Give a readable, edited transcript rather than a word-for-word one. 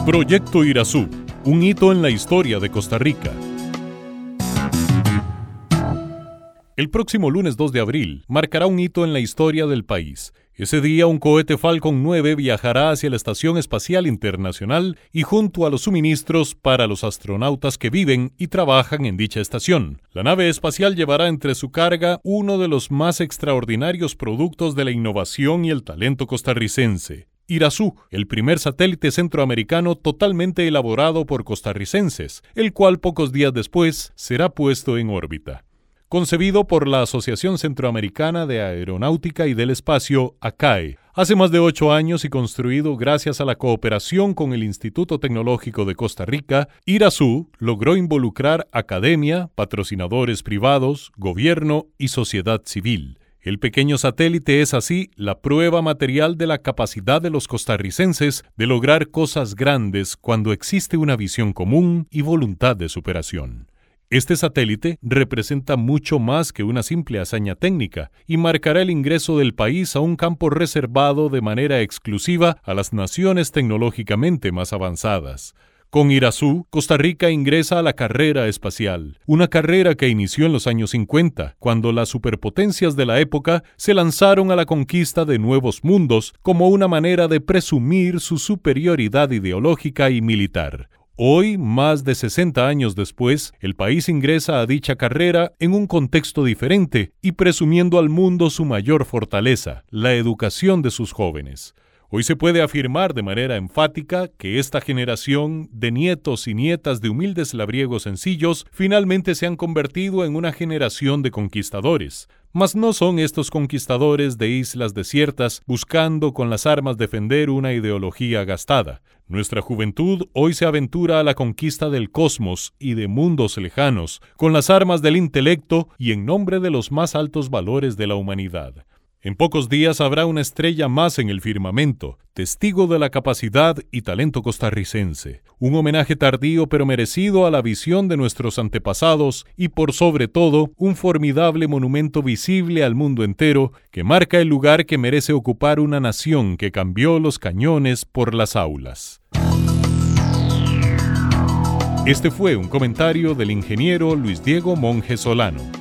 Proyecto Irazú, un hito en la historia de Costa Rica. El próximo lunes 2 de abril marcará un hito en la historia del país. Ese día un cohete Falcon 9 viajará hacia la Estación Espacial Internacional y junto a los suministros para los astronautas que viven y trabajan en dicha estación. La nave espacial llevará entre su carga uno de los más extraordinarios productos de la innovación y el talento costarricense. Irazú, el primer satélite centroamericano totalmente elaborado por costarricenses, el cual pocos días después será puesto en órbita. Concebido por la Asociación Centroamericana de Aeronáutica y del Espacio, ACAE, hace más de 8 años y construido gracias a la cooperación con el Instituto Tecnológico de Costa Rica, Irazú logró involucrar academia, patrocinadores privados, gobierno y sociedad civil. El pequeño satélite es así la prueba material de la capacidad de los costarricenses de lograr cosas grandes cuando existe una visión común y voluntad de superación. Este satélite representa mucho más que una simple hazaña técnica y marcará el ingreso del país a un campo reservado de manera exclusiva a las naciones tecnológicamente más avanzadas. Con Irazú, Costa Rica ingresa a la carrera espacial, una carrera que inició en los años 50, cuando las superpotencias de la época se lanzaron a la conquista de nuevos mundos como una manera de presumir su superioridad ideológica y militar. Hoy, más de 60 años después, el país ingresa a dicha carrera en un contexto diferente y presumiendo al mundo su mayor fortaleza, la educación de sus jóvenes. Hoy se puede afirmar de manera enfática que esta generación de nietos y nietas de humildes labriegos sencillos finalmente se han convertido en una generación de conquistadores. Mas no son estos conquistadores de islas desiertas buscando con las armas defender una ideología gastada. Nuestra juventud hoy se aventura a la conquista del cosmos y de mundos lejanos, con las armas del intelecto y en nombre de los más altos valores de la humanidad. En pocos días habrá una estrella más en el firmamento, testigo de la capacidad y talento costarricense. Un homenaje tardío pero merecido a la visión de nuestros antepasados y por sobre todo, un formidable monumento visible al mundo entero que marca el lugar que merece ocupar una nación que cambió los cañones por las aulas. Este fue un comentario del ingeniero Luis Diego Monge Solano.